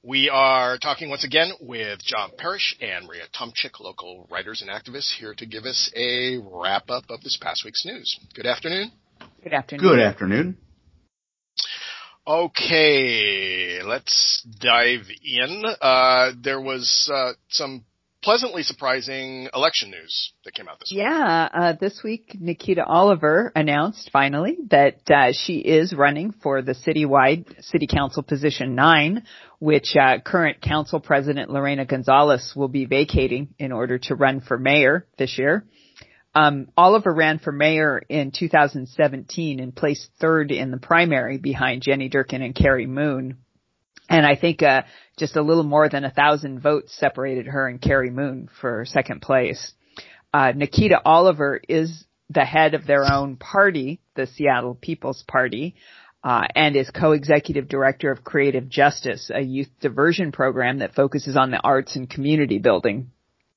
We are talking once again with John Parrish and Maria Tomchik, local writers and activists, here to give us a wrap-up of this past week's news. Good afternoon. Good afternoon. Good afternoon. Okay, let's dive in. There was some pleasantly surprising election news that came out this week. Yeah, this week Nikita Oliver announced finally that she is running for the citywide City Council position 9, which current Council President Lorena Gonzalez will be vacating in order to run for mayor this year. Oliver ran for mayor in 2017 and placed third in the primary behind Jenny Durkin and Carrie Moon. And I think just a little more than 1,000 votes separated her and Carrie Moon for second place. Nikita Oliver is the head of their own party, the Seattle People's Party, and is co-executive director of Creative Justice, a youth diversion program that focuses on the arts and community building.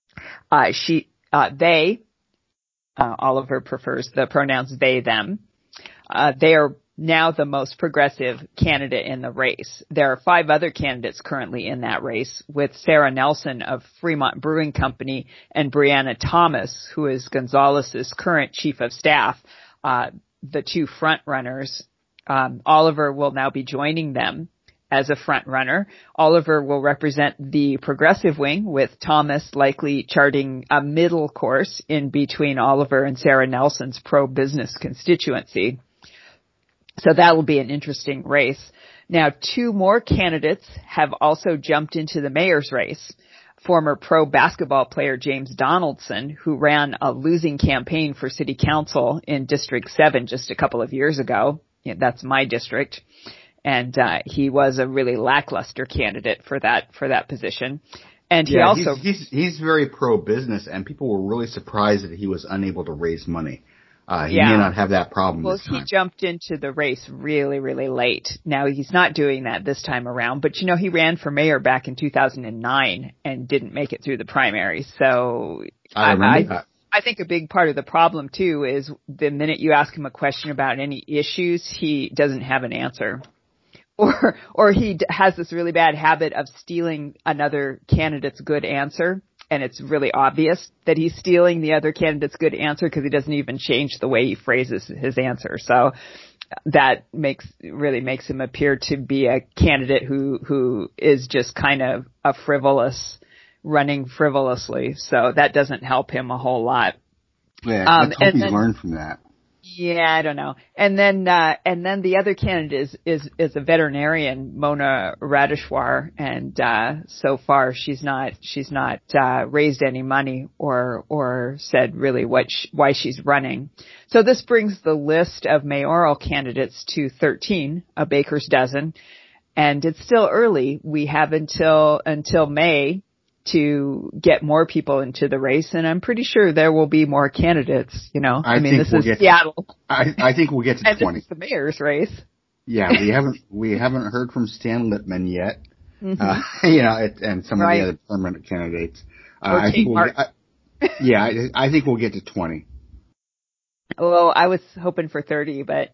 Oliver prefers the pronouns they, them. They are now the most progressive candidate in the race. There are 5 other candidates currently in that race, with Sarah Nelson of Fremont Brewing Company and Brianna Thomas, who is Gonzalez's current chief of staff, the 2 front runners. Oliver will now be joining them as a front runner. Oliver will represent the progressive wing, with Thomas likely charting a middle course in between Oliver and Sarah Nelson's pro-business constituency. So that will be an interesting race. Now, 2 more candidates have also jumped into the mayor's race. Former pro basketball player James Donaldson, who ran a losing campaign for city council in District 7 just a couple of years ago. Yeah, that's my district. And he was a really lackluster candidate for that position. And he also he's very pro-business, and people were really surprised that he was unable to raise money. He may not have that problem this time. Well, he jumped into the race really, really late. Now, he's not doing that this time around, but, he ran for mayor back in 2009 and didn't make it through the primary. So I remember that. I think a big part of the problem, too, is the minute you ask him a question about any issues, he doesn't have an answer. Or he has this really bad habit of stealing another candidate's good answer. And it's really obvious that he's stealing the other candidate's good answer because he doesn't even change the way he phrases his answer. So that really makes him appear to be a candidate who is just kind of running frivolously. So that doesn't help him a whole lot. Yeah, let's hope he's learned from that. Yeah, I don't know. And then the other candidate is a veterinarian, Mona Radeshwar, and so far she's not raised any money or said really why she's running. So this brings the list of mayoral candidates to 13, a baker's dozen, and it's still early. We have until May to get more people into the race, and I'm pretty sure there will be more candidates, this is Seattle. I think we'll get to 20. This is the mayor's race. Yeah, we haven't heard from Stan Lippman yet. Mm-hmm. And some of the other permanent candidates. I think we'll get to 20. Well, I was hoping for 30, but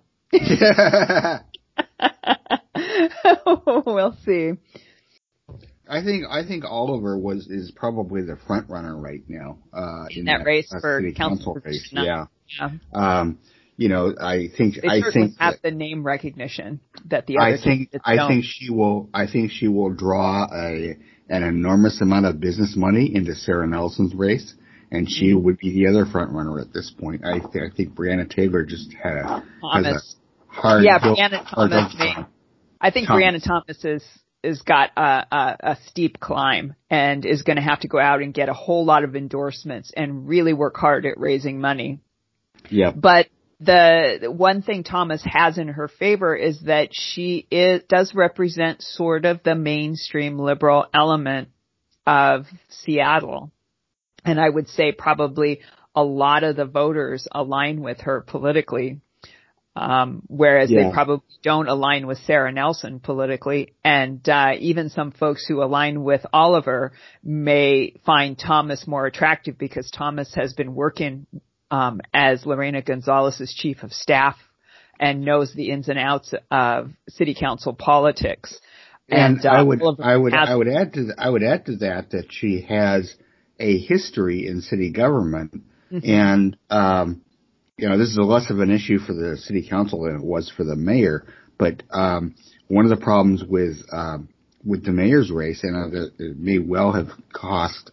we'll see. I think Oliver is probably the front runner right now in that race for city council race. Yeah. I think have the name recognition that the other I think she will draw an enormous amount of business money into Sarah Nelson's race, and she would be the other front runner at this point. I think Breonna Taylor just has a hard. Yeah, Breonna Thomas. I think Breonna Thomas has got a steep climb and is going to have to go out and get a whole lot of endorsements and really work hard at raising money. Yeah. But the one thing Thomas has in her favor is that she does represent sort of the mainstream liberal element of Seattle. And I would say probably a lot of the voters align with her politically. Whereas they probably don't align with Sarah Nelson politically. And even some folks who align with Oliver may find Thomas more attractive because Thomas has been working as Lorena Gonzalez's chief of staff and knows the ins and outs of city council politics. And I would add to that she has a history in city government, and this is less of an issue for the city council than it was for the mayor. But one of the problems with the mayor's race, and it may well have cost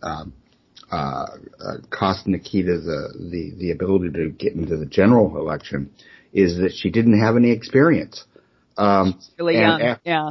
Nikita the ability to get into the general election, is that she didn't have any experience. She's really young,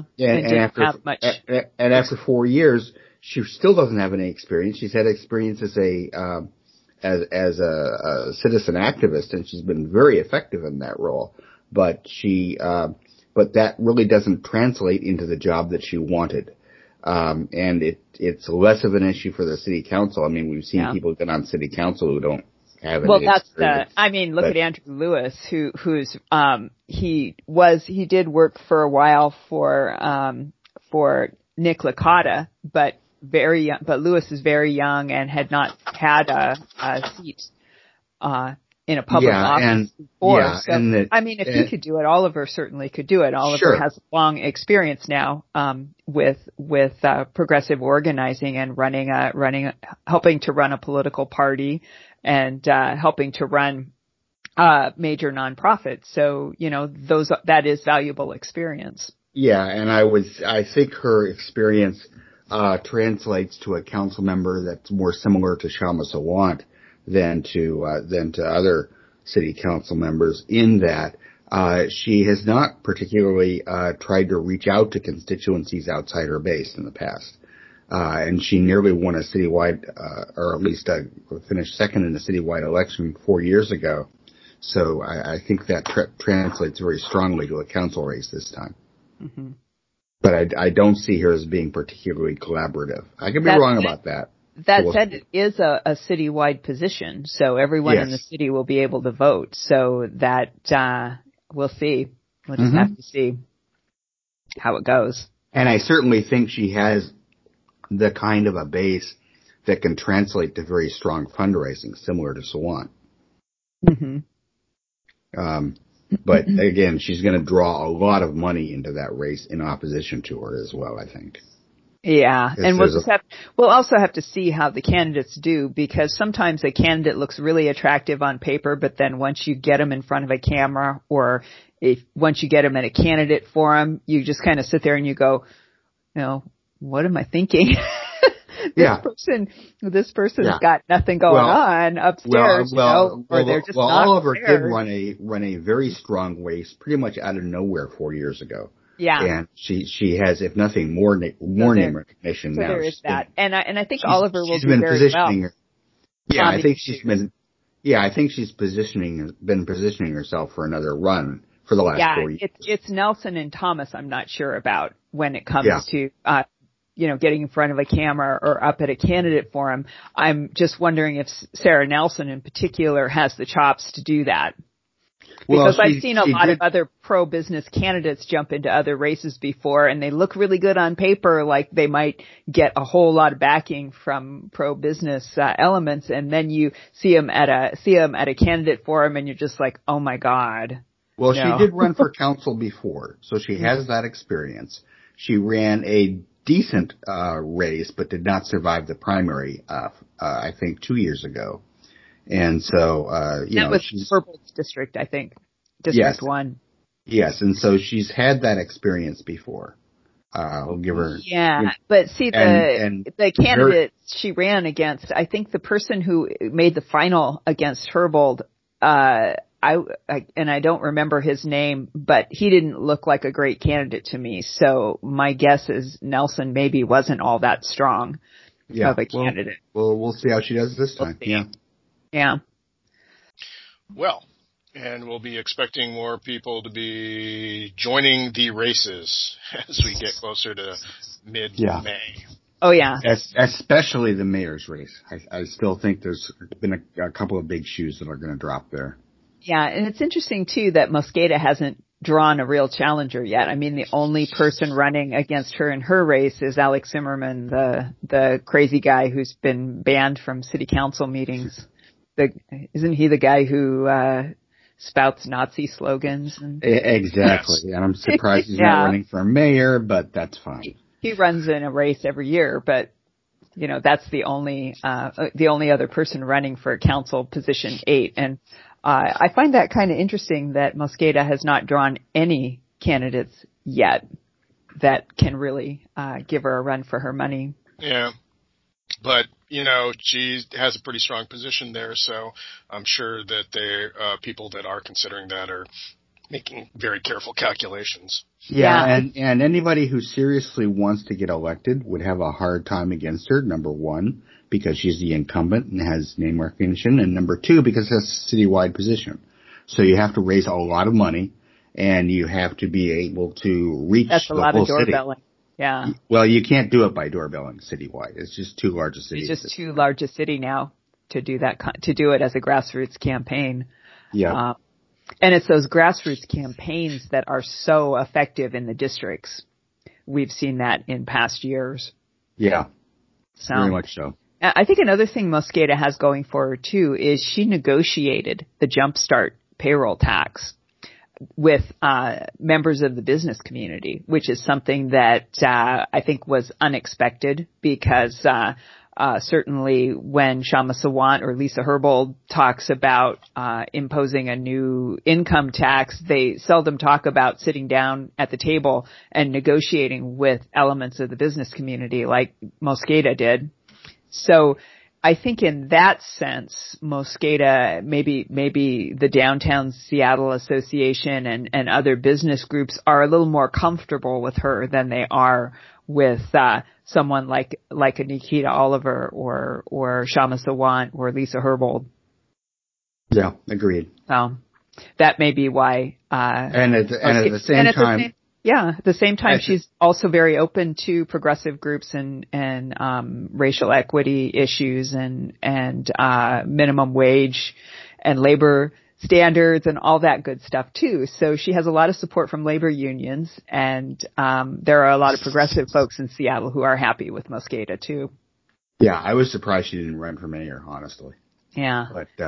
and after 4 years, she still doesn't have any experience. She's had experience as a citizen activist, and she's been very effective in that role. But but that really doesn't translate into the job that she wanted. And it's less of an issue for the city council. I mean, we've seen people get on city council who don't have any experience. Look at Andrew Lewis, who's he did work for a while for Nick Licata, but Lewis is very young and had not had a seat in a public office before. If he could do it, Oliver certainly could do it. Oliver has long experience now with progressive organizing and helping to run a political party and helping to run major nonprofits. So, that is valuable experience. Yeah, and I think her experience translates to a council member that's more similar to Kshama Sawant than to other city council members, in that she has not particularly tried to reach out to constituencies outside her base in the past. And she nearly won a citywide, or at least finished second in a citywide election 4 years ago. So I think that translates very strongly to a council race this time. Mm-hmm. But I don't see her as being particularly collaborative. I could be wrong about that. That said, it is a citywide position, so everyone in the city will be able to vote. So that we'll see. We'll just have to see how it goes. And I certainly think she has the kind of a base that can translate to very strong fundraising, similar to Sawant. Mm-hmm. But again, she's going to draw a lot of money into that race in opposition to her as well, I think. Yeah, and we'll also have to see how the candidates do, because sometimes a candidate looks really attractive on paper, but then once you get them in front of a camera, or once you get them at a candidate forum, you just kind of sit there and you go, what am I thinking? This person's got nothing going on upstairs, or they're just not Oliver there. did run a very strong race pretty much out of nowhere 4 years ago. Yeah. And she has, if nothing, more name recognition now. So there is that. And I think Oliver will do very well. I think she's been positioning herself for another run for the last 4 years. It's Nelson and Thomas I'm not sure about when it comes to getting in front of a camera or up at a candidate forum. I'm just wondering if Sarah Nelson in particular has the chops to do that. Because I've seen a lot of other pro-business candidates jump into other races before, and they look really good on paper, like they might get a whole lot of backing from pro-business elements, and then you see them at a candidate forum, and you're just like, oh my God. Well, she did run for council before, so she has that experience. She ran a decent race, but did not survive the primary, I think 2 years ago. And so, that was Herbold's district, I think. District 1. Yes, and so she's had that experience before. We'll give her. Yeah, but see, the candidates she ran against, I think the person who made the final against Herbold, I don't remember his name, but he didn't look like a great candidate to me. So my guess is Nelson maybe wasn't all that strong of a candidate. Well, we'll see how she does this time. Yeah. Well, and we'll be expecting more people to be joining the races as we get closer to mid-May. Oh, yeah. Especially the mayor's race. I still think there's been a couple of big shoes that are going to drop there. Yeah, and it's interesting, too, that Mosqueda hasn't drawn a real challenger yet. I mean, the only person running against her in her race is Alex Zimmerman, the crazy guy who's been banned from city council meetings. Isn't he the guy who spouts Nazi slogans. And Exactly. And I'm surprised he's not running for mayor, but that's fine. He runs in a race every year, but that's the only other person running for council position 8. And I find that kind of interesting that Mosqueda has not drawn any candidates yet that can really give her a run for her money. Yeah. But, she has a pretty strong position there, so I'm sure that people that are considering that are making very careful calculations. Yeah, and anybody who seriously wants to get elected would have a hard time against her, number one, because she's the incumbent and has name recognition, and number two, because it's a citywide position. So you have to raise a lot of money, and you have to be able to reach the whole city. That's a lot of doorbelling. Yeah. Well, you can't do it by doorbelling citywide. It's just too large a city. It's just too large a city now to do that, to do it as a grassroots campaign. Yeah. And it's those grassroots campaigns that are so effective in the districts. We've seen that in past years. Yeah. So, very much so. I think another thing Mosqueda has going for her too is she negotiated the Jumpstart payroll tax with members of the business community, which is something that I think was unexpected because certainly when Kshama Sawant or Lisa Herbold talks about imposing a new income tax, they seldom talk about sitting down at the table and negotiating with elements of the business community like Mosqueda did. So I think in that sense, Mosqueda, maybe the Downtown Seattle Association and other business groups are a little more comfortable with her than they are with someone like a Nikita Oliver or Kshama Sawant or Lisa Herbold. Yeah, agreed. That may be why. And at the same time. At the same time, she's also very open to progressive groups and racial equity issues and minimum wage and labor standards and all that good stuff too. So she has a lot of support from labor unions, and there are a lot of progressive folks in Seattle who are happy with Mosqueda too. Yeah, I was surprised she didn't run for mayor, honestly. Yeah.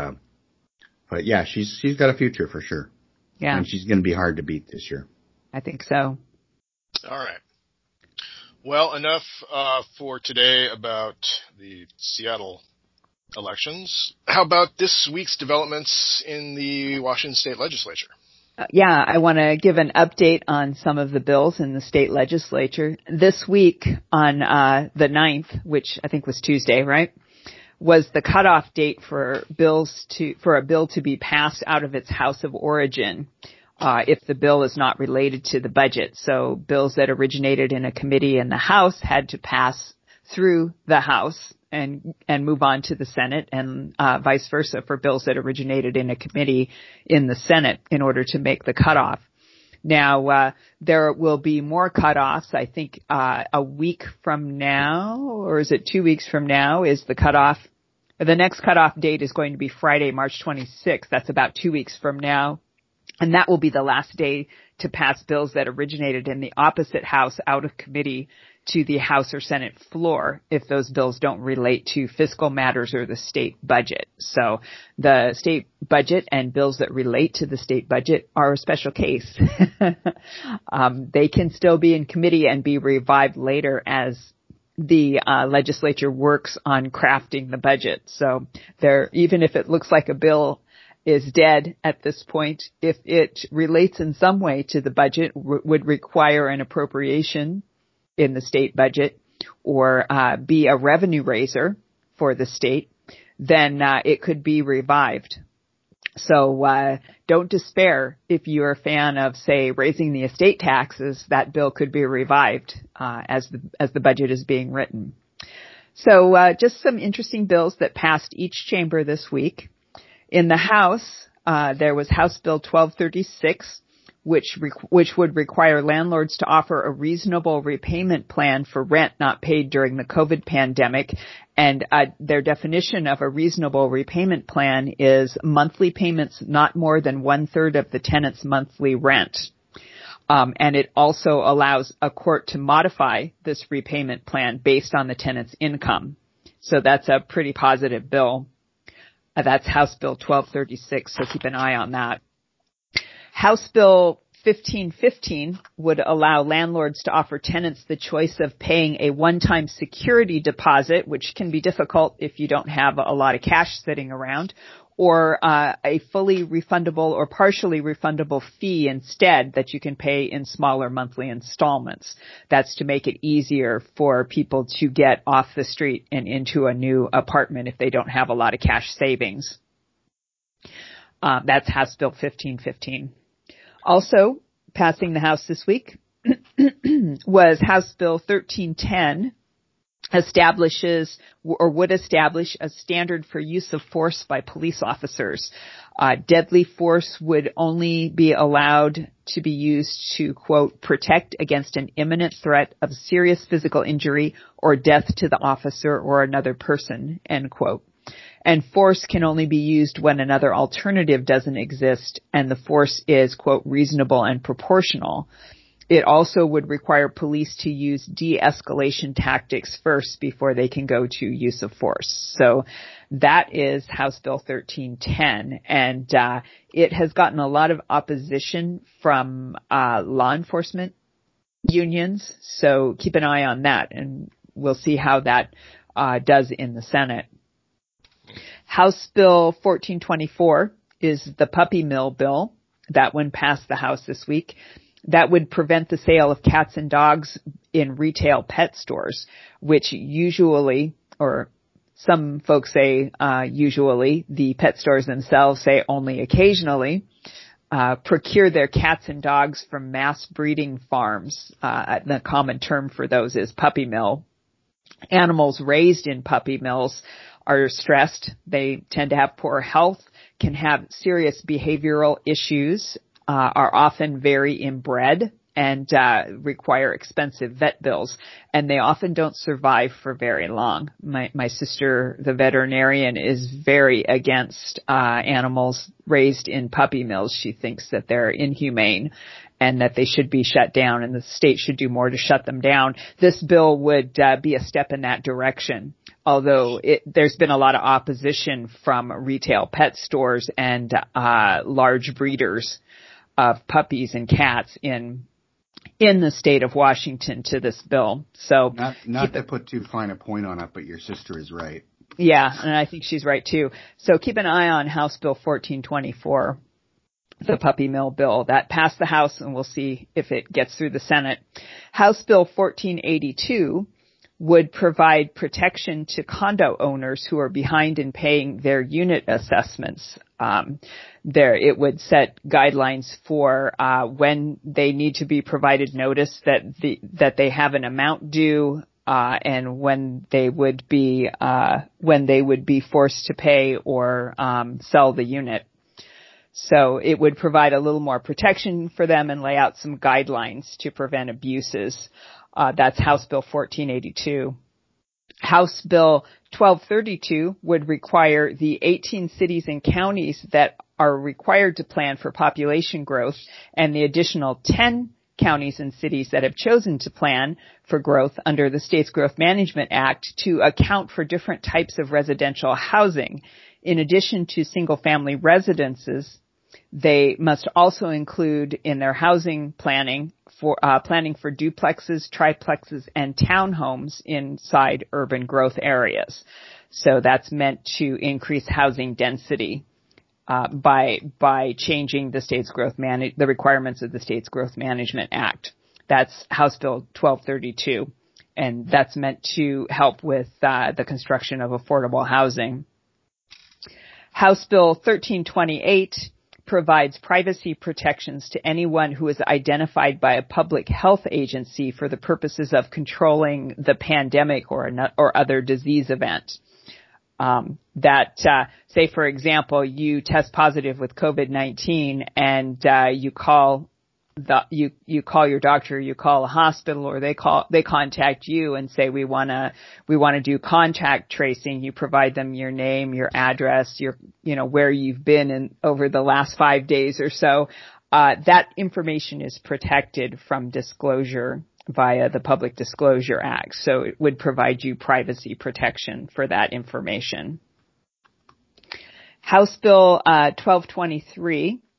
But yeah, she's got a future for sure. Yeah. And she's going to be hard to beat this year. I think so. All right. Well, enough for today about the Seattle elections. How about this week's developments in the Washington State Legislature? I want to give an update on some of the bills in the state legislature. This week on the 9th, which I think was Tuesday, right, was the cutoff date for a bill to be passed out of its house of origin. If the bill is not related to the budget. So bills that originated in a committee in the House had to pass through the House and move on to the Senate, and vice versa for bills that originated in a committee in the Senate in order to make the cutoff. Now, there will be more cutoffs. I think a week from now, or is it 2 weeks from now, is the cutoff. The next cutoff date is going to be Friday, March 26th. That's about 2 weeks from now. And that will be the last day to pass bills that originated in the opposite house out of committee to the House or Senate floor if those bills don't relate to fiscal matters or the state budget. So the state budget and bills that relate to the state budget are a special case. They can still be in committee and be revived later as the legislature works on crafting the budget. So even if it looks like a bill is dead at this point, if it relates in some way to the budget, would require an appropriation in the state budget or be a revenue raiser for the state, then it could be revived. So don't despair if you're a fan of, say, raising the estate taxes. That bill could be revived as the budget is being written. So just some interesting bills that passed each chamber this week. In the House, there was House Bill 1236, which would require landlords to offer a reasonable repayment plan for rent not paid during the COVID pandemic. And their definition of a reasonable repayment plan is monthly payments not more than 1/3 of the tenant's monthly rent. And it also allows a court to modify this repayment plan based on the tenant's income. So that's a pretty positive bill. That's House Bill 1236, so keep an eye on that. House Bill 1515 would allow landlords to offer tenants the choice of paying a one-time security deposit, which can be difficult if you don't have a lot of cash sitting around, or a fully refundable or partially refundable fee instead that you can pay in smaller monthly installments. That's to make it easier for people to get off the street and into a new apartment if they don't have a lot of cash savings. That's House Bill 1515. Also passing the House this week was House Bill 1310, establishes or would establish a standard for use of force by police officers. Deadly force would only be allowed to be used to, quote, protect against an imminent threat of serious physical injury or death to the officer or another person, end quote. And force can only be used when another alternative doesn't exist and the force is, quote, reasonable and proportional. It also would require police to use de-escalation tactics first before they can go to use of force. So that is House Bill 1310. And it has gotten a lot of opposition from law enforcement unions. So keep an eye on that, and we'll see how that does in the Senate. House Bill 1424 is the puppy mill bill. That one passed the House this week. That would prevent the sale of cats and dogs in retail pet stores, which usually, or some folks say usually, the pet stores themselves say only occasionally, procure their cats and dogs from mass breeding farms. The common term for those is puppy mill. Animals raised in puppy mills are stressed. They tend to have poor health, can have serious behavioral issues, are often very inbred, and require expensive vet bills. And they often don't survive for very long. My sister, the veterinarian, is very against animals raised in puppy mills. She thinks that they're inhumane and that they should be shut down, and the state should do more to shut them down. This bill would be a step in that direction, although there's been a lot of opposition from retail pet stores and large breeders of puppies and cats in the state of Washington to this bill. So not to put too fine a point on it, but your sister is right. Yeah, and I think she's right too. So keep an eye on House Bill 1424. The puppy mill bill that passed the House, and we'll see if it gets through the Senate. House Bill 1482 would provide protection to condo owners who are behind in paying their unit assessments. It would set guidelines for when they need to be provided notice that they have an amount due, and when they would be forced to pay or sell the unit. So it would provide a little more protection for them and lay out some guidelines to prevent abuses. That's House Bill 1482. House Bill 1232 would require the 18 cities and counties that are required to plan for population growth and the additional 10 counties and cities that have chosen to plan for growth under the States Growth Management Act to account for different types of residential housing. In addition to single-family residences, they must also include in their housing planning for duplexes, triplexes, and townhomes inside urban growth areas. So that's meant to increase housing density by changing the requirements of the States Growth Management Act. That's House Bill 1232, and that's meant to help with the construction of affordable housing. House Bill 1328 provides privacy protections to anyone who is identified by a public health agency for the purposes of controlling the pandemic or other disease event. Say, for example, you test positive with COVID-19 and you call your doctor, you call a hospital, or they contact you and say, we want to do contact tracing. You provide them your name, your address, where you've been over the last 5 days or so. That information is protected from disclosure via the Public Disclosure Act. So it would provide you privacy protection for that information. House Bill 1223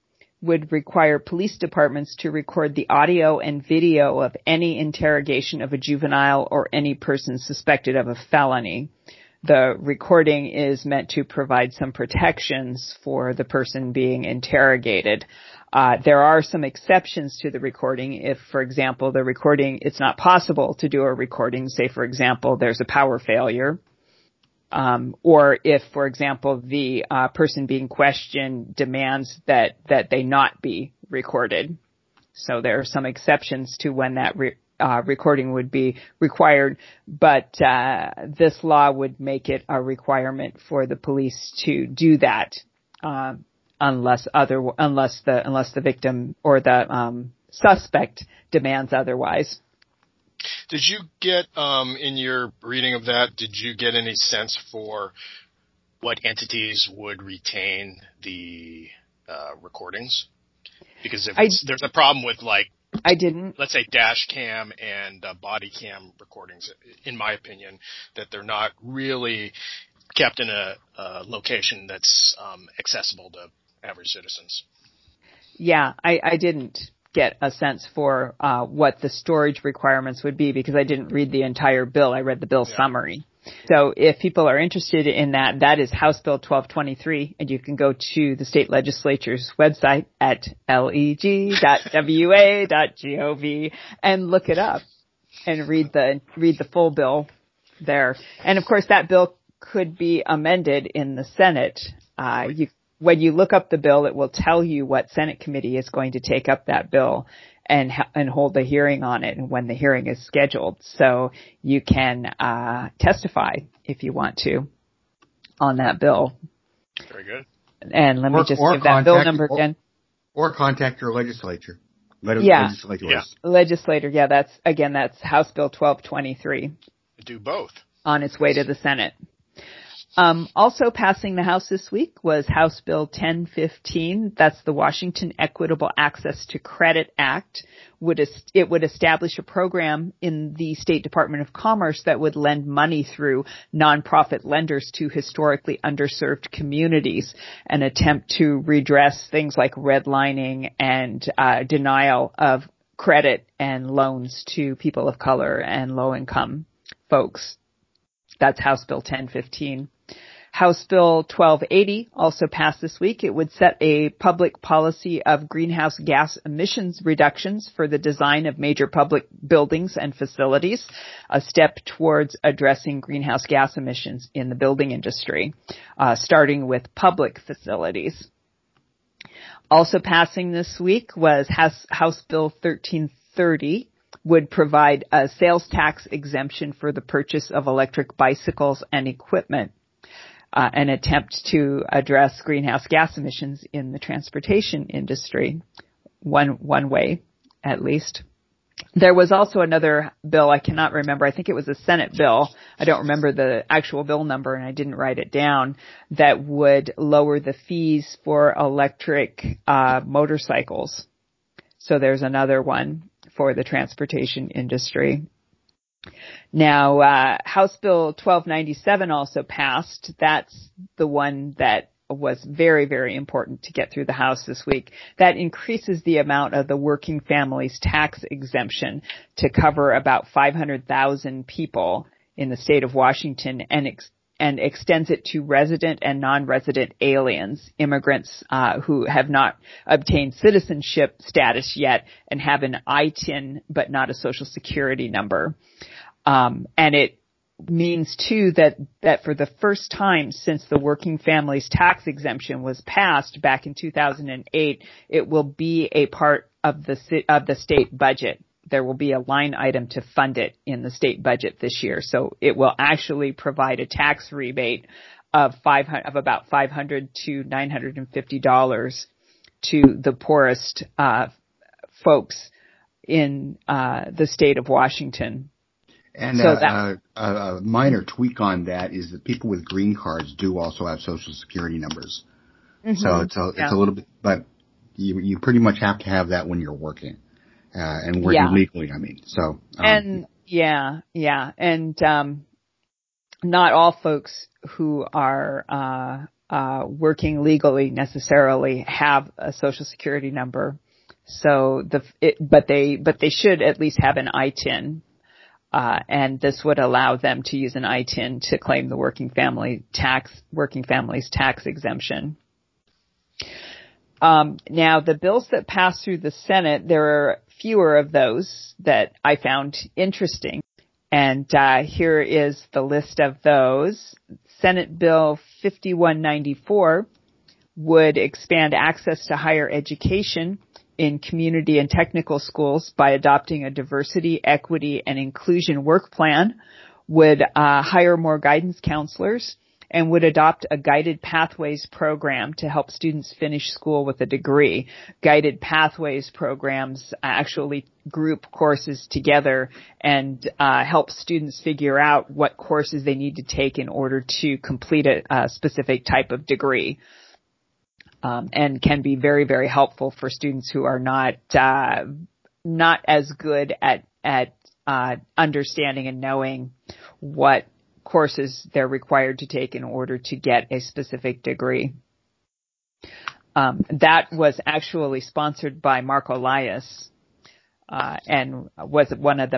would require police departments to record the audio and video of any interrogation of a juvenile or any person suspected of a felony. The recording is meant to provide some protections for the person being interrogated. There are some exceptions to the recording. If, for example, it's not possible to do a recording, say, for example, there's a power failure, or if, for example, the person being questioned demands that they not be recorded. So there are some exceptions to when that recording would be required, but this law would make it a requirement for the police to do that. Unless the victim or the suspect demands otherwise. Did you get in your reading of that? Did you get any sense for what entities would retain the recordings? Because there's a problem with I didn't. Let's say dash cam and body cam recordings, in my opinion, that they're not really kept in a location that's accessible to average citizens. Yeah, I didn't get a sense for what the storage requirements would be because I didn't read the entire bill. I read the bill summary. So if people are interested in that, that is House Bill 1223, and you can go to the state legislature's website at leg.wa.gov and look it up and read the full bill there. And of course, that bill could be amended in the Senate. When you look up the bill, it will tell you what Senate committee is going to take up that bill and hold a hearing on it and when the hearing is scheduled. So you can testify if you want to on that bill. Very good. And let me just give that bill number again. Or contact your legislature. Legislator. Yeah, that's House Bill 1223. Do both. On its way to the Senate. Also passing the House this week was House Bill 1015. That's the Washington Equitable Access to Credit Act. It would establish a program in the State Department of Commerce that would lend money through nonprofit lenders to historically underserved communities, an attempt to redress things like redlining and denial of credit and loans to people of color and low-income folks. That's House Bill 1015. House Bill 1280 also passed this week. It would set a public policy of greenhouse gas emissions reductions for the design of major public buildings and facilities, a step towards addressing greenhouse gas emissions in the building industry, starting with public facilities. Also passing this week was House Bill 1330. Would provide a sales tax exemption for the purchase of electric bicycles and equipment, an attempt to address greenhouse gas emissions in the transportation industry, one way at least. There was also another bill, I cannot remember, I think it was a Senate bill, I don't remember the actual bill number and I didn't write it down, that would lower the fees for electric motorcycles. So there's another one for the transportation industry. Now, House Bill 1297 also passed. That's the one that was very, very important to get through the House this week. That increases the amount of the working families tax exemption to cover about 500,000 people in the state of Washington and extends it to resident and non-resident aliens, immigrants who have not obtained citizenship status yet and have an ITIN but not a social security number. And it means too that for the first time since the working families tax exemption was passed back in 2008, it will be a part of the state budget. There will be a line item to fund it in the state budget this year. So it will actually provide a tax rebate of about $500 to $950 to the poorest folks in the state of Washington. And so a minor tweak on that is that people with green cards do also have Social Security numbers. Mm-hmm. So it's a little bit, but you pretty much have to have that when you're working. And working legally, I mean. So. And not all folks who are working legally necessarily have a Social Security number. So but they should at least have an ITIN. And this would allow them to use an ITIN to claim the working family's tax exemption. Now, the bills that passed through the Senate, there are fewer of those that I found interesting. And here is the list of those. Senate Bill 5194 would expand access to higher education in community and technical schools by adopting a diversity, equity, and inclusion work plan, would hire more guidance counselors, and would adopt a guided pathways program to help students finish school with a degree. Guided pathways programs actually group courses together and help students figure out what courses they need to take in order to complete a specific type of degree. And can be very, very helpful for students who are not as good at understanding and knowing what courses they're required to take in order to get a specific degree. That was actually sponsored by Mark Elias, and was one of the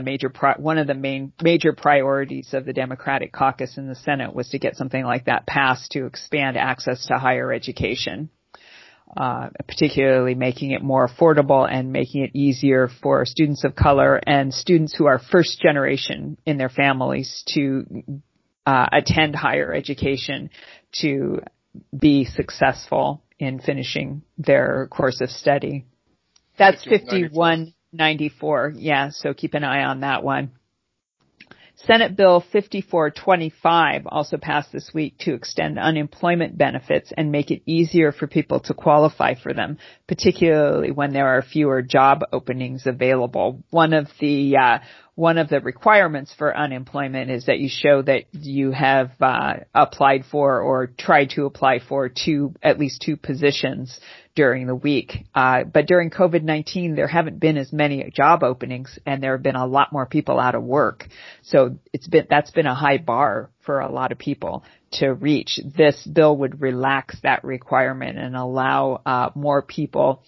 major priorities of the Democratic caucus in the Senate was to get something like that passed to expand access to higher education. Particularly making it more affordable and making it easier for students of color and students who are first generation in their families to attend higher education to be successful in finishing their course of study. That's 5194. Yeah, so keep an eye on that one. Senate Bill 5425 also passed this week to extend unemployment benefits and make it easier for people to qualify for them, particularly when there are fewer job openings available. One of the requirements for unemployment is that you show that you have applied for or tried to apply for at least two positions during the week. But during COVID-19, there haven't been as many job openings, and there have been a lot more people out of work. So that's been a high bar for a lot of people to reach. This bill would relax that requirement and allow more people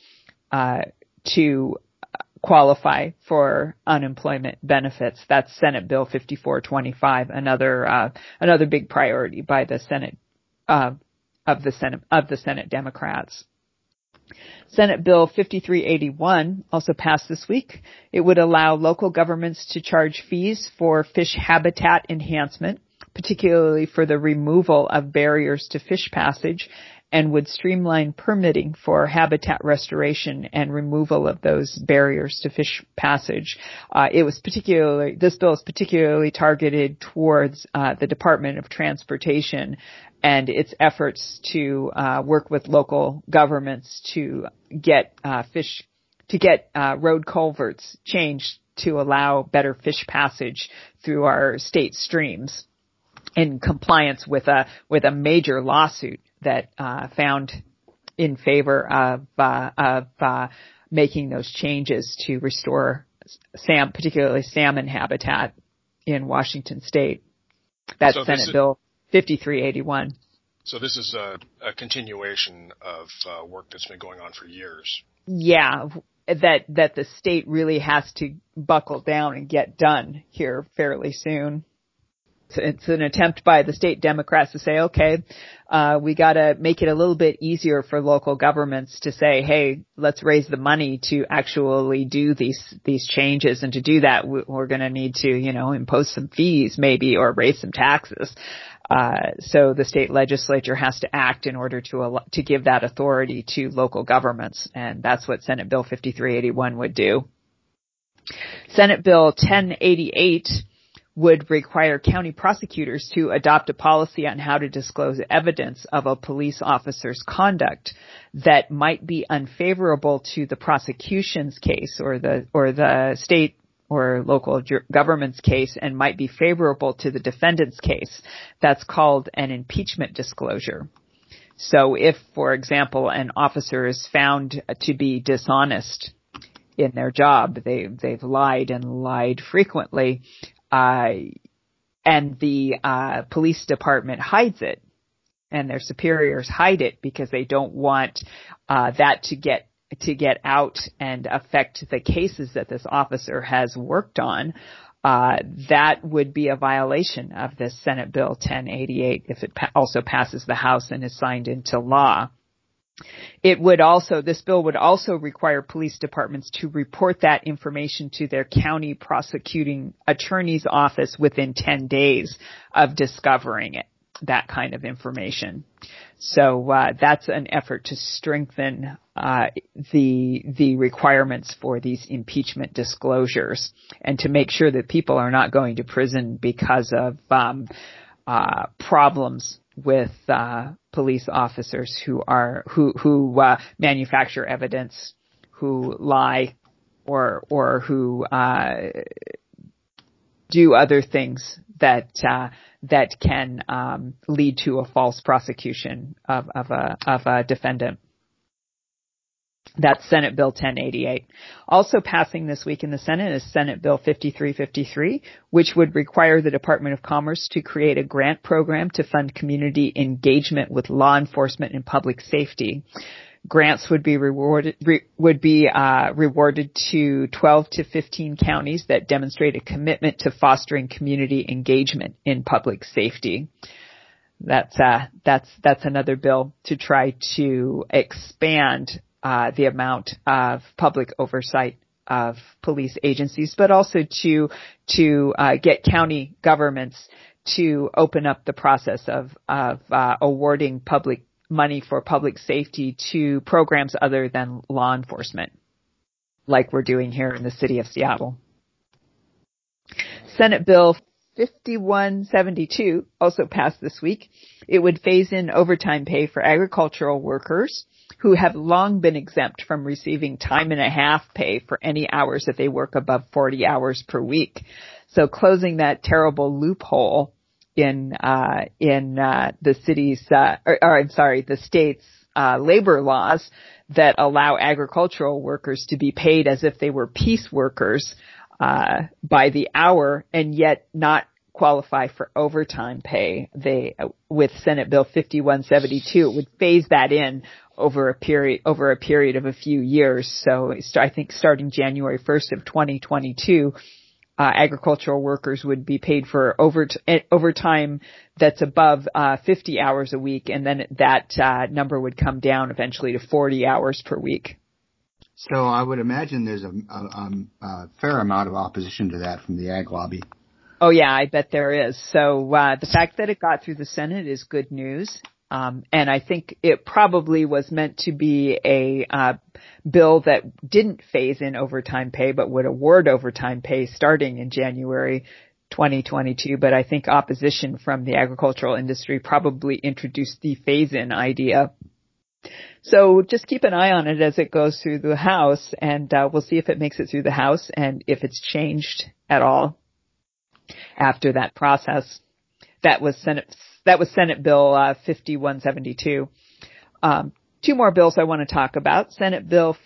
to qualify for unemployment benefits. That's Senate Bill 5425, another big priority by the Senate of the Senate Democrats. Senate Bill 5381 also passed this week. It would allow local governments to charge fees for fish habitat enhancement, particularly for the removal of barriers to fish passage, and would streamline permitting for habitat restoration and removal of those barriers to fish passage. This bill is particularly targeted towards the Department of Transportation and its efforts to work with local governments to get road culverts changed to allow better fish passage through our state streams, in compliance with a major lawsuit that found in favor of making those changes to restore particularly salmon habitat in Washington State. That's Senate Bill 5381. So this is a continuation of work that's been going on for years. Yeah, that the state really has to buckle down and get done here fairly soon. It's an attempt by the state Democrats to say, okay, we got to make it a little bit easier for local governments to say, hey, let's raise the money to actually do these changes. And to do that, we're going to need to, impose some fees maybe or raise some taxes. So the state legislature has to act in order to give that authority to local governments. And that's what Senate Bill 5381 would do. Senate Bill 1088 would require county prosecutors to adopt a policy on how to disclose evidence of a police officer's conduct that might be unfavorable to the prosecution's case or the state or local government's case and might be favorable to the defendant's case. That's called an impeachment disclosure. So if, for example, an officer is found to be dishonest in their job, they've lied and lied frequently, and the police department hides it, and their superiors hide it because they don't want that to get out and affect the cases that this officer has worked on, that would be a violation of this Senate Bill 1088 if it also passes the House and is signed into law. This bill would also require police departments to report that information to their county prosecuting attorney's office within 10 days of discovering it, that kind of information. So that's an effort to strengthen the requirements for these impeachment disclosures and to make sure that people are not going to prison because of problems with police officers who manufacture evidence, who lie, or who do other things that can lead to a false prosecution of a defendant. That's Senate Bill 1088. Also passing this week in the Senate is Senate Bill 5353, which would require the Department of Commerce to create a grant program to fund community engagement with law enforcement and public safety. Grants would be rewarded to 12 to 15 counties that demonstrate a commitment to fostering community engagement in public safety. That's another bill to try to expand the amount of public oversight of police agencies, but also to get county governments to open up the process of awarding public money for public safety to programs other than law enforcement, like we're doing here in the city of Seattle. Senate Bill 5172 also passed this week. It would phase in overtime pay for agricultural workers who have long been exempt from receiving time and a half pay for any hours that they work above 40 hours per week. So closing that terrible loophole in the state's labor laws that allow agricultural workers to be paid as if they were piece workers by the hour and yet not qualify for overtime pay. With Senate Bill 5172, it would phase that in over a period of a few years. So I think starting January 1st of 2022, agricultural workers would be paid for overtime that's above 50 hours a week, and then that number would come down eventually to 40 hours per week. So I would imagine there's a fair amount of opposition to that from the ag lobby. Oh yeah, I bet there is. So the fact that it got through the Senate is good news. And I think it probably was meant to be a bill that didn't phase in overtime pay, but would award overtime pay starting in January 2022. But I think opposition from the agricultural industry probably introduced the phase-in idea. So just keep an eye on it as it goes through the House, and we'll see if it makes it through the House and if it's changed at all after that process. That was Senate Bill 5172. Two more bills I want to talk about. Senate Bill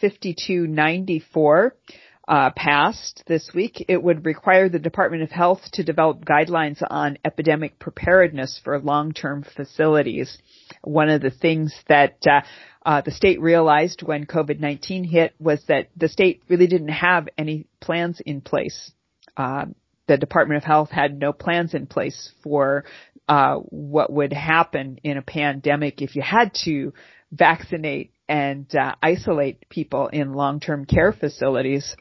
5294 passed this week. It would require the Department of Health to develop guidelines on epidemic preparedness for long-term facilities. One of the things that the state realized when COVID-19 hit was that the state really didn't have any plans in place. The Department of Health had no plans in place for what would happen in a pandemic if you had to vaccinate and isolate people in long-term care facilities.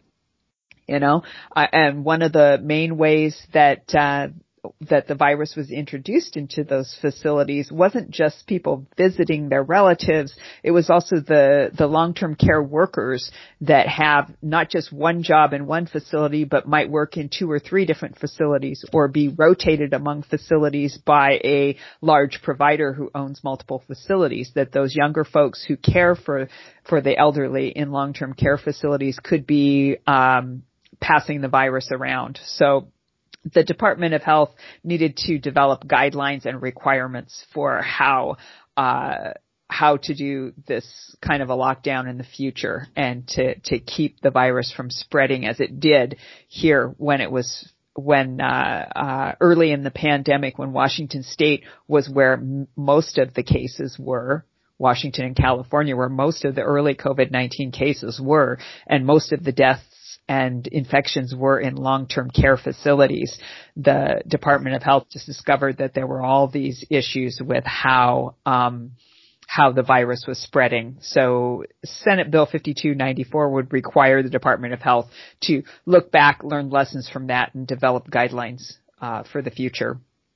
And one of the main ways that the virus was introduced into those facilities wasn't just people visiting their relatives. It was also the long-term care workers that have not just one job in one facility, but might work in 2 or 3 different facilities or be rotated among facilities by a large provider who owns multiple facilities, that those younger folks who care for the elderly in long-term care facilities could be passing the virus around. So the Department of Health needed to develop guidelines and requirements for how to do this kind of a lockdown in the future and to keep the virus from spreading as it did here when it was early in the pandemic, when Washington State was where most of the cases were, Washington and California, where most of the early COVID-19 cases were, and most of the deaths and infections were in long-term care facilities. The Department of Health just discovered that there were all these issues with how the virus was spreading. So Senate Bill 5294 would require the Department of Health to look back, learn lessons from that, and develop guidelines for the future.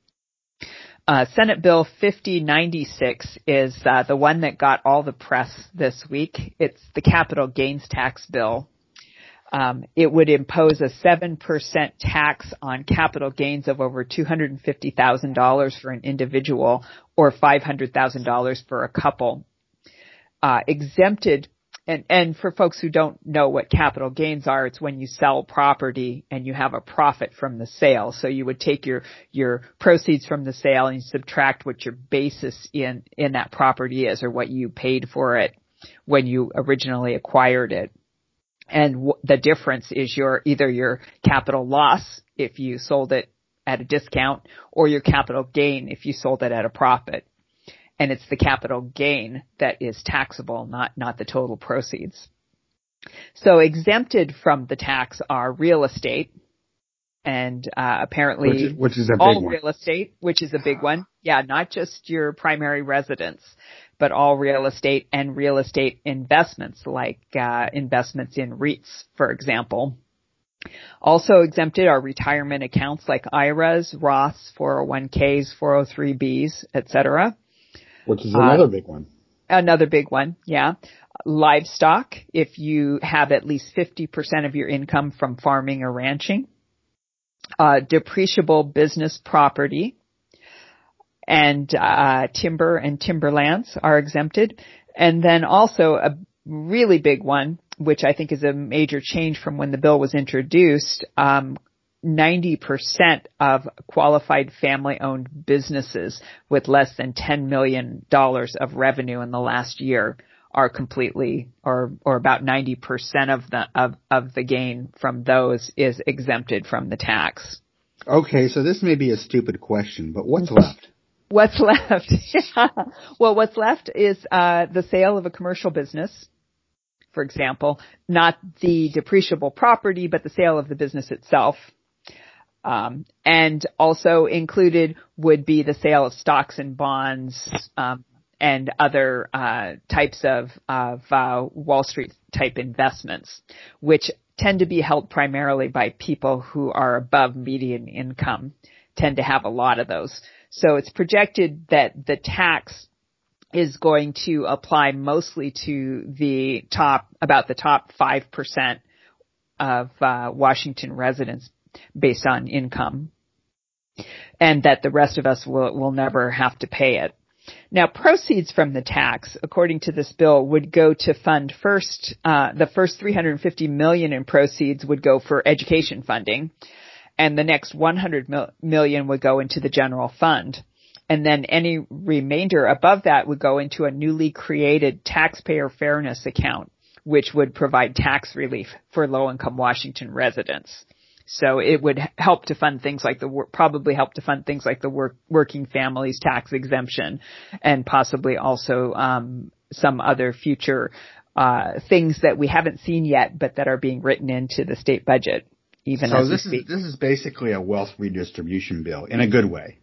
Senate Bill 5096 is the one that got all the press this week. It's the capital gains tax bill. It would impose a 7% tax on capital gains of over $250,000 for an individual or $500,000 for a couple. Exempted, and for folks who don't know what capital gains are, it's when you sell property and you have a profit from the sale. So you would take your proceeds from the sale and you subtract what your basis in that property is, or what you paid for it when you originally acquired it. And the difference is either your capital loss if you sold it at a discount, or your capital gain if you sold it at a profit. And it's the capital gain that is taxable, not the total proceeds. So exempted from the tax are real estate, and apparently which is a big all one. real estate, which is a big one. Yeah, not just your primary residence, but all real estate and real estate investments, like investments in REITs, for example. Also exempted are retirement accounts like IRAs, Roths, 401ks, 403bs, etc. Which is another big one. Another big one, yeah. Livestock, if you have at least 50% of your income from farming or ranching. Depreciable business property, and timber and timberlands are exempted. And then also a really big one, which I think is a major change from when the bill was introduced, 90% of qualified family-owned businesses with less than $10 million of revenue in the last year are completely, or about 90% of the gain from those is exempted from the tax. Okay, so this may be a stupid question, but what's left? What's left? Yeah. Well, what's left is the sale of a commercial business, for example, not the depreciable property, but the sale of the business itself. And also included would be the sale of stocks and bonds, and other types of Wall Street type investments, which tend to be held primarily by people who are above median income, tend to have a lot of those. So it's projected that the tax is going to apply mostly to about the top 5% of Washington residents based on income, and that the rest of us will never have to pay it. Now, proceeds from the tax, according to this bill, would go to fund the first $350 million in proceeds would go for education funding, and the next $100 million would go into the general fund. And then any remainder above that would go into a newly created taxpayer fairness account, which would provide tax relief for low-income Washington residents. So it would help to fund things like probably help to fund things like the working families tax exemption, and possibly also some other future things that we haven't seen yet, but that are being written into the state budget. So this is basically a wealth redistribution bill in a good way.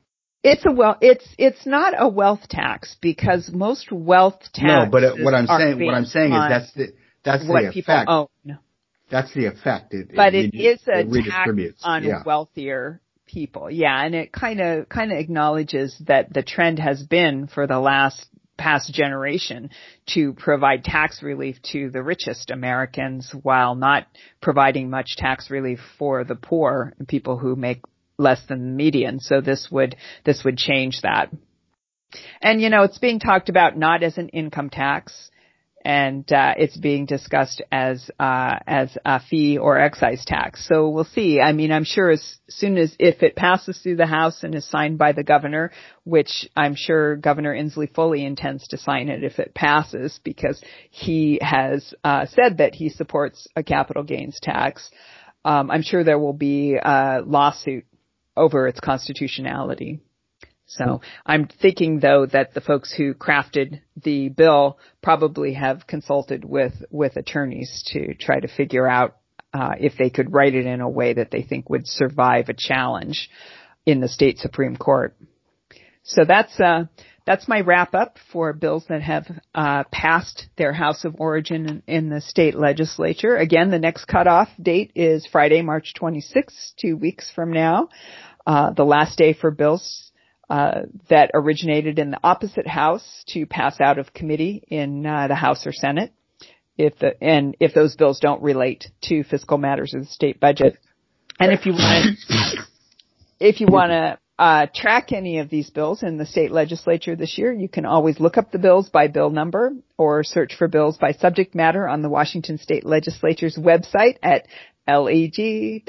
It's not a wealth tax, because most wealth taxes. No, but what I'm saying is that's what the people effect. Own. That's the effect. It is a tax on wealthier people. Yeah, and it kind of acknowledges that the trend has been for the past generation to provide tax relief to the richest Americans while not providing much tax relief for the poor and people who make less than the median. So this would change that. And it's being talked about not as an income tax, and it's being discussed as a fee or excise tax. So we'll see. I mean, I'm sure as soon as if it passes through the House and is signed by the governor, which I'm sure Governor Inslee fully intends to sign it if it passes, because he has said that he supports a capital gains tax. I'm sure there will be a lawsuit over its constitutionality. So I'm thinking, though, that the folks who crafted the bill probably have consulted with attorneys to try to figure out if they could write it in a way that they think would survive a challenge in the state Supreme Court. So that's my wrap up for bills that have passed their House of Origin in the state legislature. Again, the next cutoff date is Friday, March 26th, 2 weeks from now. The last day for bills that originated in the opposite house to pass out of committee in the House or Senate, if those bills don't relate to fiscal matters of the state budget. And if you want to track any of these bills in the state legislature this year, you can always look up the bills by bill number or search for bills by subject matter on the Washington State Legislature's website at leg.wa.gov.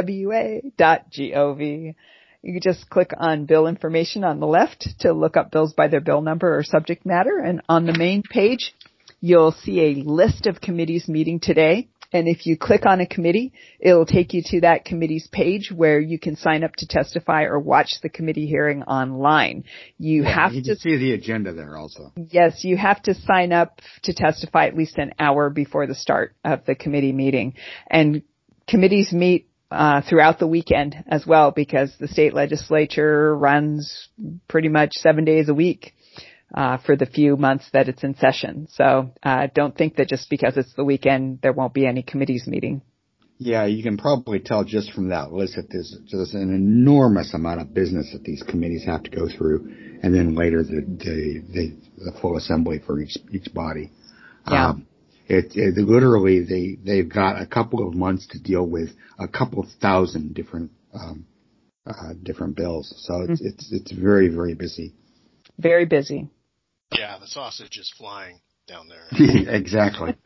You can just click on bill information on the left to look up bills by their bill number or subject matter. And on the main page, you'll see a list of committees meeting today. And if you click on a committee, it'll take you to that committee's page where you can sign up to testify or watch the committee hearing online. You can see the agenda there also. Yes, you have to sign up to testify at least an hour before the start of the committee meeting. And committees meet throughout the weekend as well, because the state legislature runs pretty much 7 days a week for the few months that it's in session. So don't think that just because it's the weekend there won't be any committees meeting. Yeah, you can probably tell just from that list that there's an enormous amount of business that these committees have to go through, and then later the full assembly for each body. Yeah. Literally they've got a couple of months to deal with a couple of thousand different bills. So it's very, very busy. Very busy. Yeah, the sausage is flying down there. Exactly.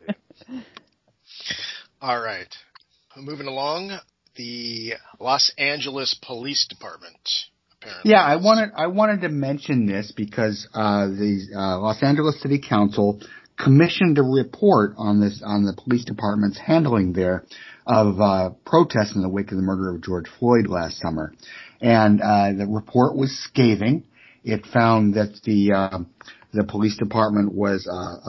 All right. Moving along, the Los Angeles Police Department. Apparently. Yeah, I wanted to mention this because the Los Angeles City Council commissioned a report on the police department's handling there of protests in the wake of the murder of George Floyd last summer. And the report was scathing. It found that the police department was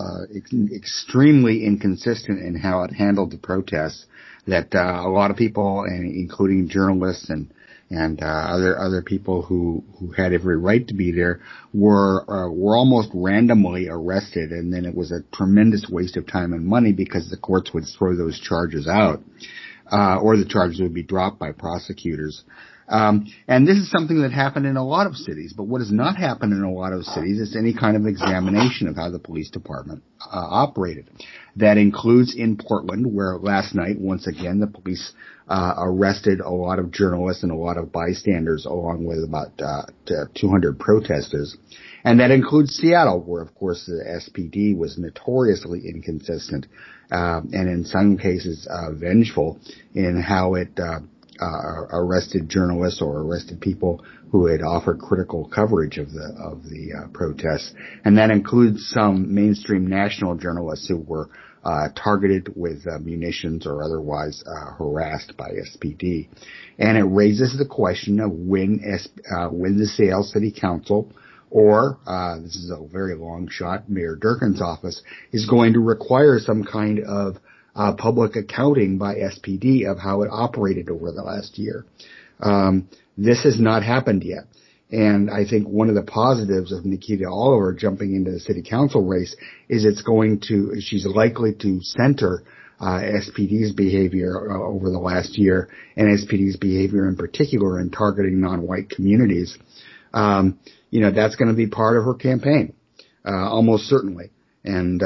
extremely inconsistent in how it handled the protests, that a lot of people, including journalists and other people who had every right to be there were almost randomly arrested, and then it was a tremendous waste of time and money because the courts would throw those charges out, or the charges would be dropped by prosecutors. And this is something that happened in a lot of cities, but what has not happened in a lot of cities is any kind of examination of how the police department operated. That includes in Portland, where last night, once again, the police arrested a lot of journalists and a lot of bystanders, along with about 200 protesters. And that includes Seattle, where, of course, the SPD was notoriously inconsistent, and in some cases vengeful in how it arrested journalists or arrested people who had offered critical coverage of the protests. And that includes some mainstream national journalists who were targeted with munitions or otherwise harassed by SPD. And it raises the question of when the Seattle City Council, or this is a very long shot, Mayor Durkan's office, is going to require some kind of public accounting by SPD of how it operated over the last year. This has not happened yet. And I think one of the positives of Nikita Oliver jumping into the city council race is she's likely to center SPD's behavior over the last year, and SPD's behavior in particular in targeting non-white communities. That's going to be part of her campaign, almost certainly. And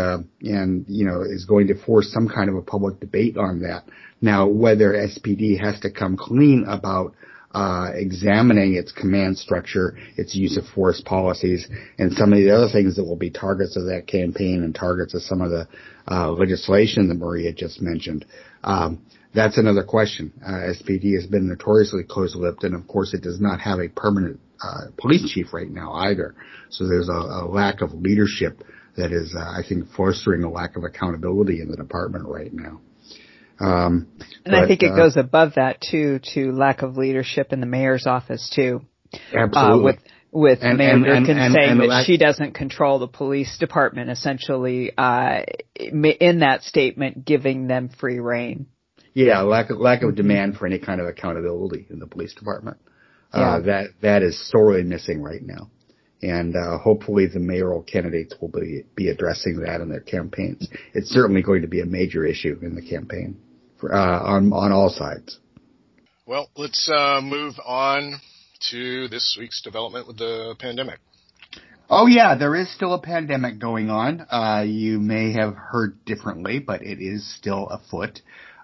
is going to force some kind of a public debate on that. Now, whether SPD has to come clean about examining its command structure, its use of force policies, and some of the other things that will be targets of that campaign and targets of some of the legislation that Maria just mentioned, that's another question. SPD has been notoriously close-lipped, and of course it does not have a permanent police chief right now either. So there's a lack of leadership that is, I think, fostering a lack of accountability in the department right now. I think it goes above that too, to lack of leadership in the mayor's office too. Absolutely. With Mayor Durkan saying that like, she doesn't control the police department, essentially, in that statement, giving them free rein. Yeah, lack of demand for any kind of accountability in the police department. That is sorely missing right now. And hopefully the mayoral candidates will be addressing that in their campaigns. It's certainly going to be a major issue in the campaign on all sides. Well, let's move on to this week's development with the pandemic. Oh yeah, there is still a pandemic going on. You may have heard differently, but it is still afoot.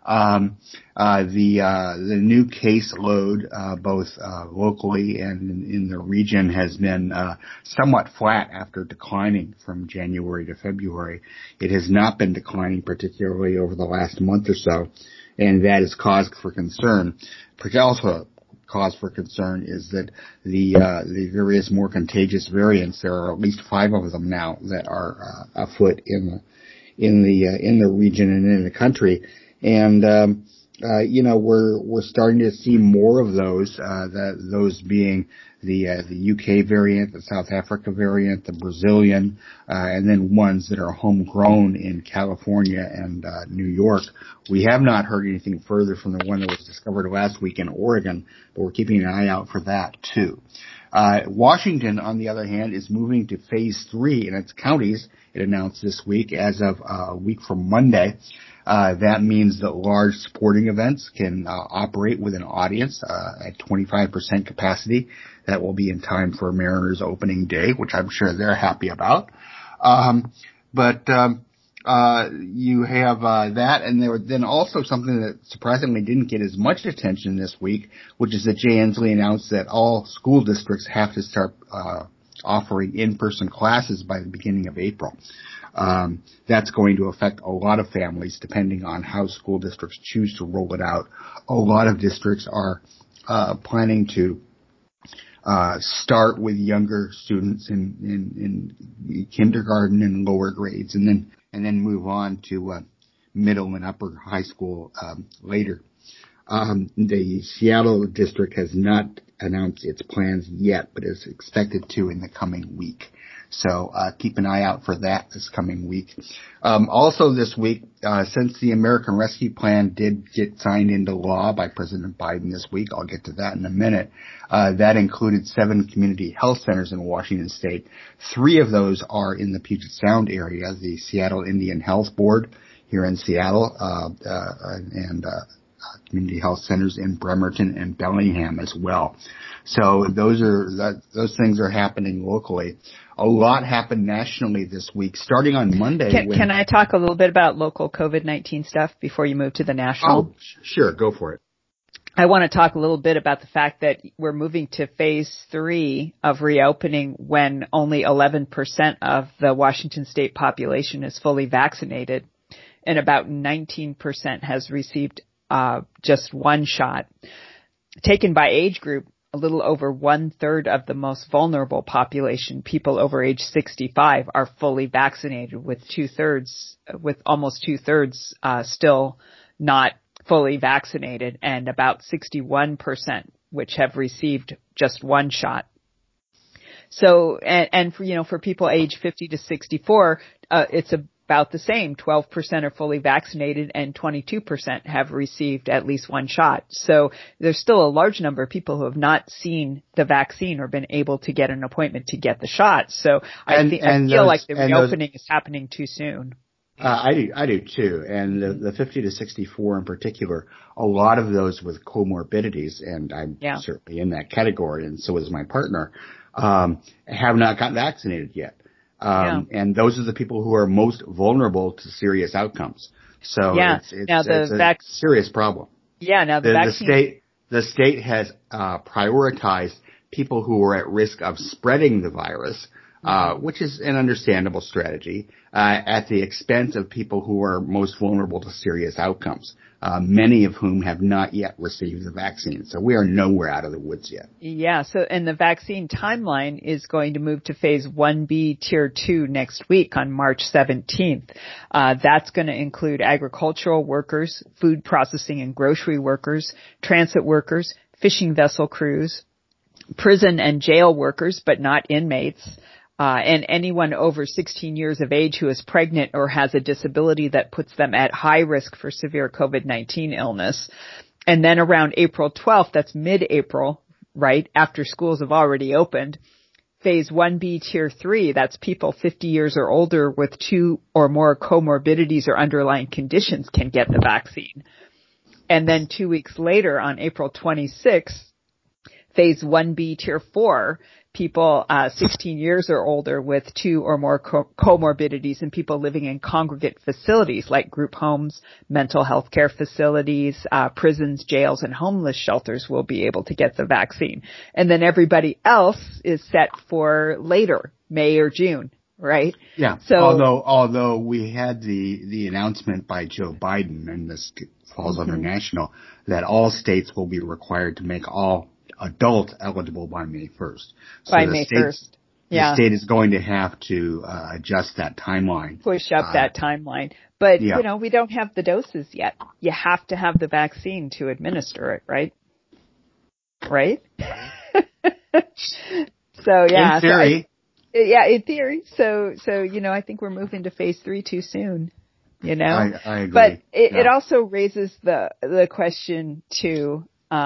The new case load, both locally and in the region, has been somewhat flat after declining from January to February. It has not been declining particularly over the last month or so, and that is cause for concern. Also, cause for concern is that the various more contagious variants, there are at least 5 of them now that are afoot in the region and in the country. And, we're starting to see more of those, those being the UK variant, the South Africa variant, the Brazilian, and then ones that are homegrown in California and, New York. We have not heard anything further from the one that was discovered last week in Oregon, but we're keeping an eye out for that too. Washington, on the other hand, is moving to phase 3 in its counties. It announced this week as of a week from Monday. That means that large sporting events can operate with an audience at 25% capacity. That will be in time for Mariners opening day, which I'm sure they're happy about. You have that, and there then also something that surprisingly didn't get as much attention this week, which is that Jay Inslee announced that all school districts have to start offering in-person classes by the beginning of April. That's going to affect a lot of families depending on how school districts choose to roll it out. A lot of districts are planning to start with younger students in kindergarten and lower grades, and then move on to middle and upper high school later. The Seattle district has not announced its plans yet, but is expected to in the coming week. So keep an eye out for that this coming week. Also this week, since the American Rescue Plan did get signed into law by President Biden this week, I'll get to that in a minute, that included 7 community health centers in Washington State. 3 of those are in the Puget Sound area, the Seattle Indian Health Board here in Seattle, and community health centers in Bremerton and Bellingham as well. So those things are happening locally. A lot happened nationally this week, starting on Monday. Can I talk a little bit about local COVID-19 stuff before you move to the national? Oh, sure. Go for it. I want to talk a little bit about the fact that we're moving to phase 3 of reopening when only 11% of the Washington state population is fully vaccinated, and about 19% has received just 1 shot. Taken by age group, a little over 1/3 of the most vulnerable population, people over age 65, are fully vaccinated, with almost 2/3 still not fully vaccinated, and about 61% which have received just 1 shot. So, and for people age 50 to 64, it's about the same. 12% are fully vaccinated and 22% have received at least 1 shot. So there's still a large number of people who have not seen the vaccine or been able to get an appointment to get the shot. So I feel like the reopening is happening too soon. I do too. And the 50 to 64 in particular, a lot of those with comorbidities, and I'm certainly in that category, and so is my partner, have not gotten vaccinated yet. And those are the people who are most vulnerable to serious outcomes. So it's a serious problem. Yeah. Now the state has prioritized people who are at risk of spreading the virus which is an understandable strategy, at the expense of people who are most vulnerable to serious outcomes, many of whom have not yet received the vaccine. So we are nowhere out of the woods yet. Yeah. So, and the vaccine timeline is going to move to phase 1B tier 2 next week on March 17th. That's going to include agricultural workers, food processing and grocery workers, transit workers, fishing vessel crews, prison and jail workers, but not inmates, and anyone over 16 years of age who is pregnant or has a disability that puts them at high risk for severe COVID-19 illness. And then around April 12th, that's mid-April, right, after schools have already opened, phase 1B tier 3, that's people 50 years or older with 2 or more comorbidities or underlying conditions can get the vaccine. And then 2 weeks later on April 26th, phase 1B tier 4, people 16 years or older with 2 or more comorbidities and people living in congregate facilities like group homes, mental health care facilities, prisons, jails, and homeless shelters will be able to get the vaccine. And then everybody else is set for later, May or June, right? Yeah. So, although we had the announcement by Joe Biden, and this falls under national, that all states will be required to make all adult eligible by May 1st. So by May 1st. Yeah. The state is going to have to adjust that timeline. Push up that timeline. But, you know, we don't have the doses yet. You have to have the vaccine to administer it, right? Right? So, yeah. In theory. In theory. So, you know, I think we're moving to phase 3 too soon, you know? I agree. But it also raises the question too,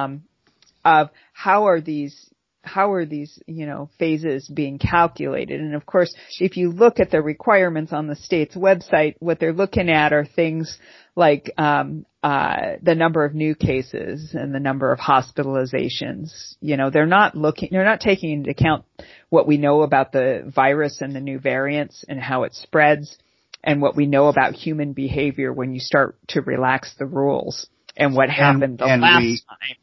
of how are these, you know, phases being calculated? And of course, if you look at the requirements on the state's website, what they're looking at are things like, the number of new cases and the number of hospitalizations. You know, they're not taking into account what we know about the virus and the new variants and how it spreads and what we know about human behavior when you start to relax the rules and what happened the last time.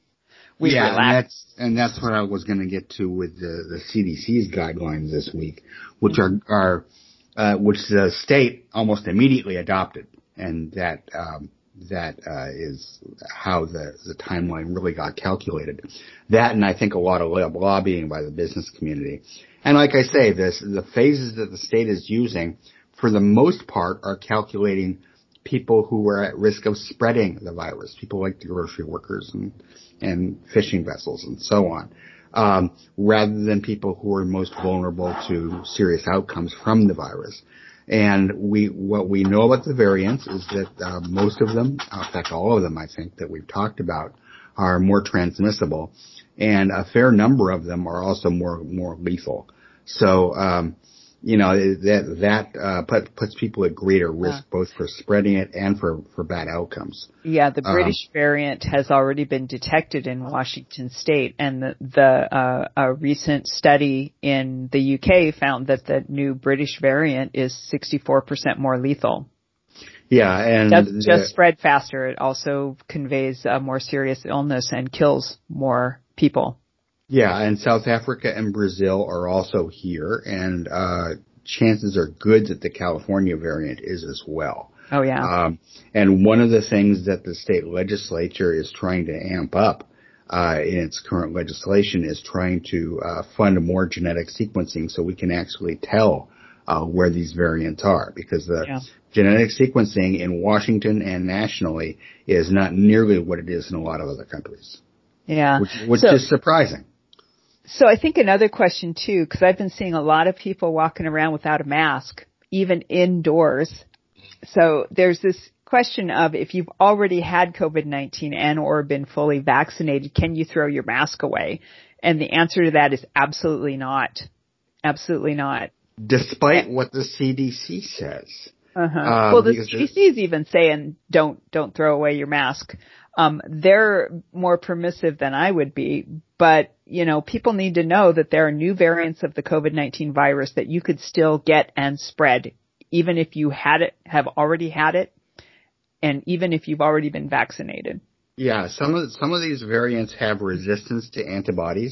And that's what I was going to get to with the CDC's guidelines this week, which are which the state almost immediately adopted, and that is how the timeline really got calculated. That, and I think a lot of lobbying by the business community. And like I say, the phases that the state is using, for the most part, are calculating people who are at risk of spreading the virus, people like the grocery workers and fishing vessels and so on, rather than people who are most vulnerable to serious outcomes from the virus. And what we know about the variants is that most of them, in fact all of them I think that we've talked about, are more transmissible, and a fair number of them are also more lethal. So you know, that puts people at greater risk, both for spreading it and for bad outcomes. Yeah, the British variant has already been detected in Washington State, and a recent study in the UK found that the new British variant is 64% more lethal. Yeah, and doesn't just spread faster; it also conveys a more serious illness and kills more people. Yeah, and South Africa and Brazil are also here, and chances are good that the California variant is as well. Oh, yeah. And one of the things that the state legislature is trying to amp up in its current legislation is trying to fund more genetic sequencing so we can actually tell where these variants are, because the genetic sequencing in Washington and nationally is not nearly what it is in a lot of other countries. Yeah. Which is surprising. So I think another question too, because I've been seeing a lot of people walking around without a mask, even indoors. So there's this question of, if you've already had COVID-19 and or been fully vaccinated, can you throw your mask away? And the answer to that is absolutely not. Absolutely not. Despite what the CDC says. Well, the CDC is even saying don't throw away your mask. They're more permissive than I would be, but you know, people need to know that there are new variants of the COVID-19 virus that you could still get and spread, even if you have already had it, and even if you've already been vaccinated. Yeah, some of these variants have resistance to antibodies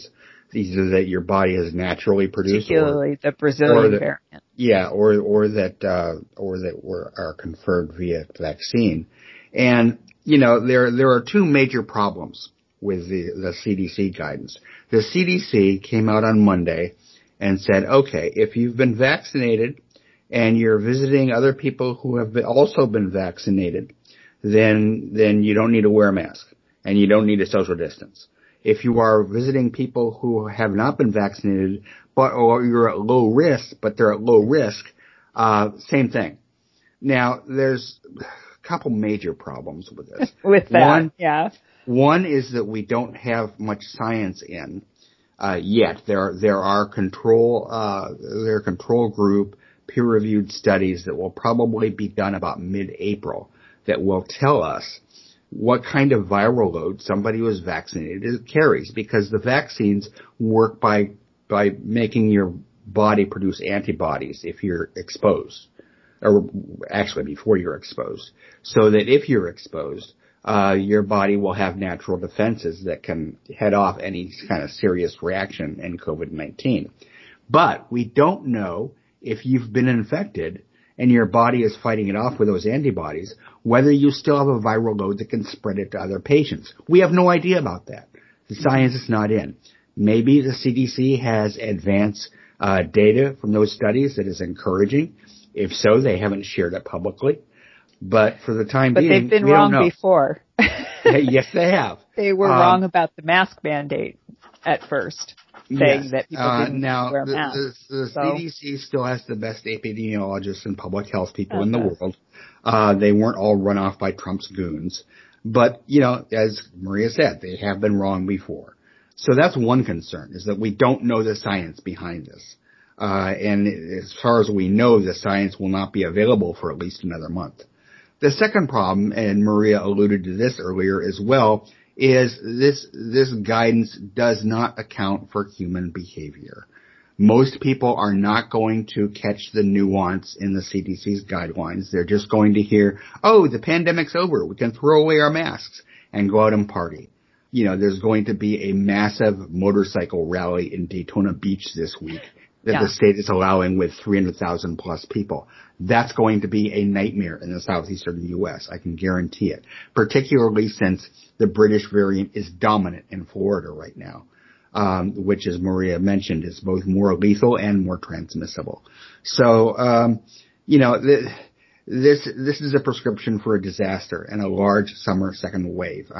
either that your body has naturally produced, particularly the Brazilian variant. Yeah, or that are conferred via vaccine. And there are two major problems with the CDC guidance. The CDC came out on Monday and said, okay, if you've been vaccinated and you're visiting other people who have also been vaccinated, then you don't need to wear a mask and you don't need to social distance. If you are visiting people who have not been vaccinated, or you're at low risk, but they're at low risk, same thing. Now, there's a couple major problems with this. With that, One is that we don't have much science in yet. There are control group peer-reviewed studies that will probably be done about mid-April that will tell us what kind of viral load somebody who is vaccinated carries, because the vaccines work by making your body produce antibodies if you're exposed, or actually before you're exposed, so that if you're exposed, your body will have natural defenses that can head off any kind of serious reaction in COVID-19. But we don't know if you've been infected and your body is fighting it off with those antibodies, whether you still have a viral load that can spread it to other patients. We have no idea about that. The science is not in. Maybe the CDC has advanced data from those studies that is encouraging. If so, they haven't shared it publicly. But for the time being, they've been wrong before. Yes, they have. They were wrong about the mask mandate at first, saying that people didn't wear masks. The CDC still has the best epidemiologists and public health people in the world. They weren't all run off by Trump's goons. But, as Maria said, they have been wrong before. So that's one concern, is that we don't know the science behind this. And as far as we know, the science will not be available for at least another month. The second problem, and Maria alluded to this earlier as well, is this guidance does not account for human behavior. Most people are not going to catch the nuance in the CDC's guidelines. They're just going to hear, oh, the pandemic's over. We can throw away our masks and go out and party. There's going to be a massive motorcycle rally in Daytona Beach this week that the state is allowing with 300,000 plus people. That's going to be a nightmare in the southeastern U.S. I can guarantee it, particularly since the British variant is dominant in Florida right now, which, as Maria mentioned, is both more lethal and more transmissible. So, this is a prescription for a disaster and a large summer second wave.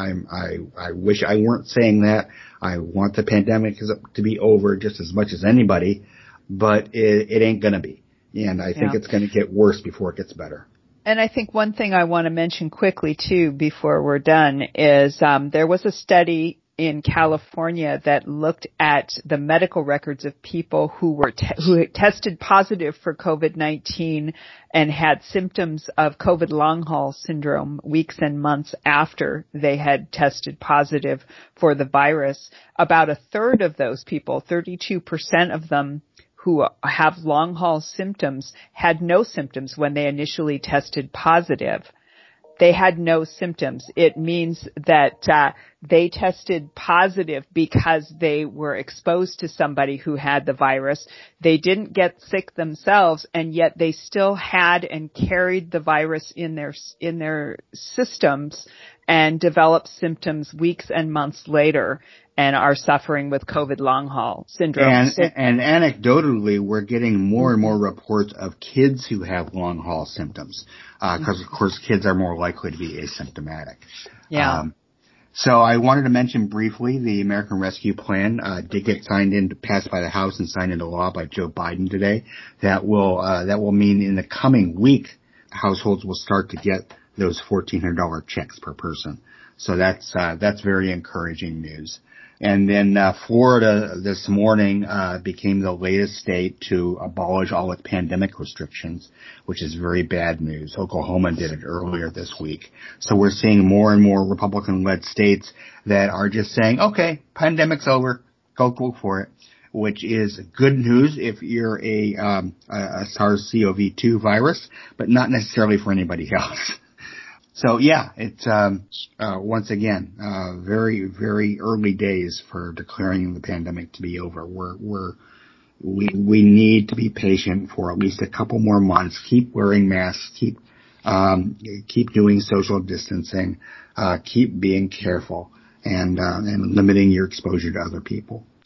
I wish I weren't saying that. I want the pandemic to be over just as much as anybody, but it ain't gonna be. And I think it's going to get worse before it gets better. And I think one thing I want to mention quickly, too, before we're done, is there was a study in California that looked at the medical records of people who tested positive for COVID-19 and had symptoms of COVID long haul syndrome weeks and months after they had tested positive for the virus. About a third of those people, 32% of them, who have long haul symptoms had no symptoms when they initially tested positive. They had no symptoms. It means that they tested positive because they were exposed to somebody who had the virus. They didn't get sick themselves, and yet they still had and carried the virus in their systems and developed symptoms weeks and months later, and are suffering with COVID long haul syndrome. And anecdotally, we're getting more and more reports of kids who have long haul symptoms, because of course kids are more likely to be asymptomatic. Yeah. So I wanted to mention briefly the American Rescue Plan did get passed by the House and signed into law by Joe Biden today. That will mean in the coming week households will start to get those $1,400 checks per person. So that's very encouraging news. And then Florida this morning became the latest state to abolish all its pandemic restrictions, which is very bad news. Oklahoma did it earlier this week. So we're seeing more and more Republican-led states that are just saying, okay, pandemic's over, go for it, which is good news if you're a SARS-CoV-2 virus, but not necessarily for anybody else. So yeah, it's once again very very early days for declaring the pandemic to be over. We need to be patient for at least a couple more months. Keep wearing masks. Keep doing social distancing. Keep being careful and limiting your exposure to other people.